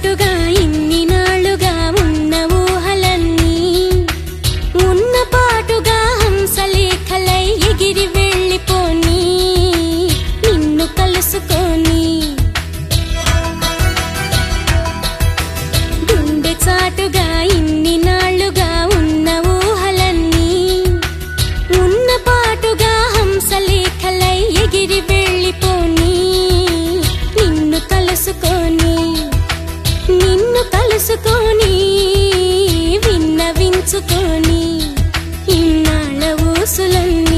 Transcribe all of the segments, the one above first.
చాటుగా ఇన్ని నాళ్ళుగా ఉన్న ఊహలన్నీ ఉన్న పాటుగా హంసలేఖలై ఎగిరి వెళ్ళిపోని నిన్ను కలుసుకొని గుండె చాటుగా ఇన్ని నాళ్ళుగా ఉన్న ఊహలన్నీ ఉన్న పాటుగా హంసలేఖలై ఎగిరి వెళ్ళిపోని నిన్ను కలుసుకొని విన్నవించుకొని ఇన్నాళ్ళ ఊసులన్నీ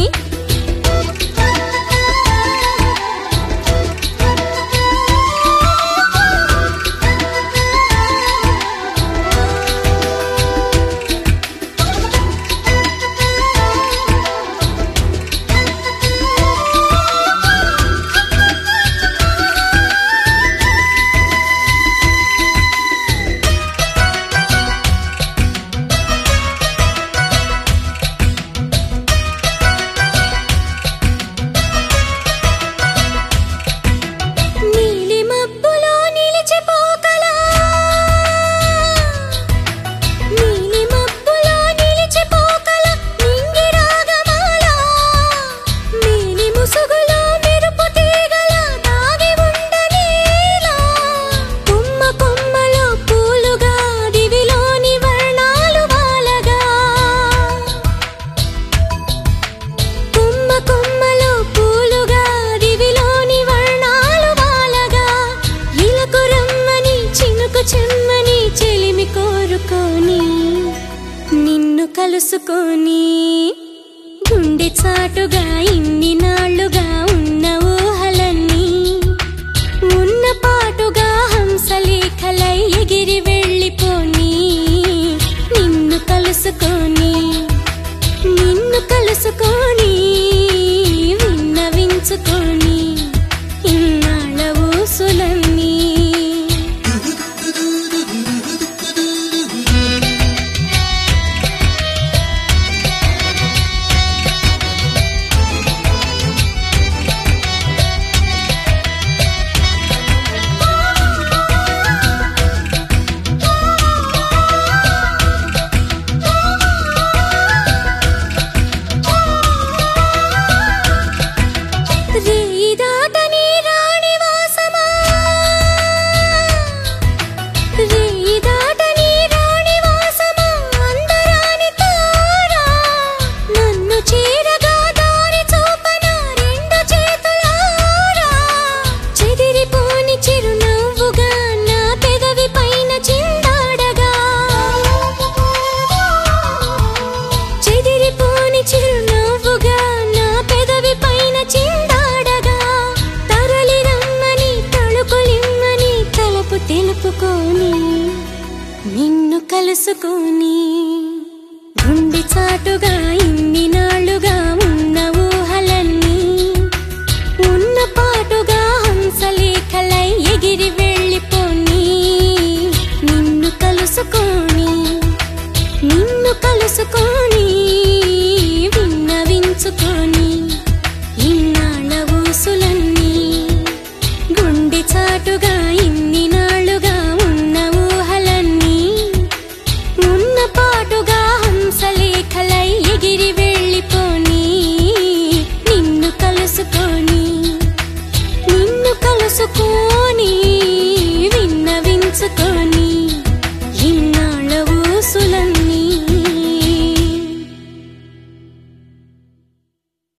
నిన్ను కలుసుకొని గుండె చాటుగా ఇన్ని నాళ్ళుగా ఉన్న ఊహలన్నీ ఉన్న పాటుగా హంసలేఖలై ఎగిరి వెళ్ళిపోని నిన్ను కలుసుకొని విన్నవించుకొని ఇన్నాళ్ళ ఊసులన్నీ నిన్ను కలుసుకొని గుండె చాటుగా